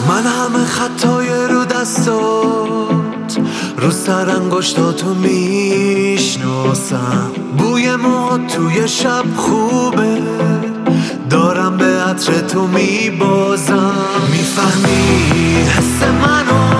من همه خطای رو دستات رو سر انگشتاتو میشناسم. بوی موهات توی شب خوبه، دارم به عطر تو میبازم. میفهمی حس منو،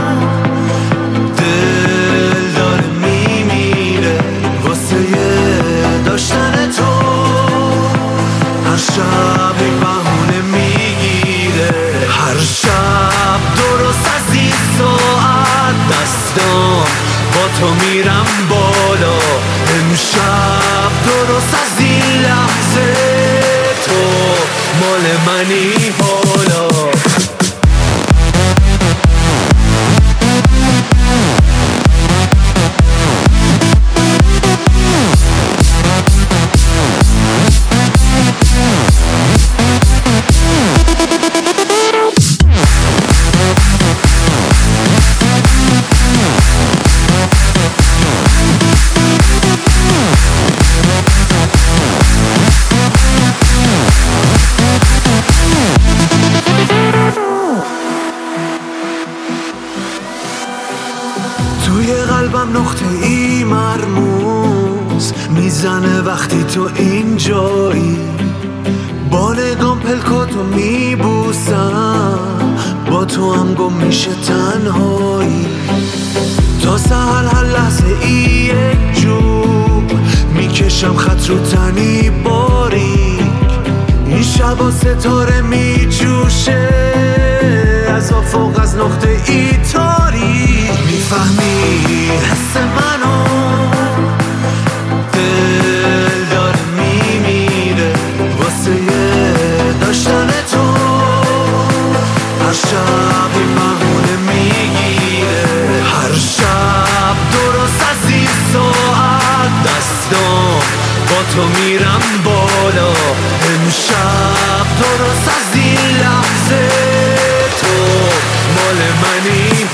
دل داره میمیره واسه داشتن تو. هر شب یک بهونه میگیره، هر شب درست از این ساعت دستام با تو میرم بالا. امشب درست از این لحظه تو مال منی حالا. توی قلبم نقطه ای مرموز میزنه وقتی تو اینجایی. با نگام پلکاتو میبوسم، با تو هم گم میشه تنهایی. تا سهر هر لحظه ای یک جور میکشم خط رو تنی باریک. این شب ستاره میجوشه از افق، از نقطه ای تاریک. میفهمی حس منو، دل داره میمیره واسه داشتن تو. هر شب این بهونه میگیره، هر شب درست از این ساعت دستام با تو میرم بالا. امشب درست از این لحظه تو مال منی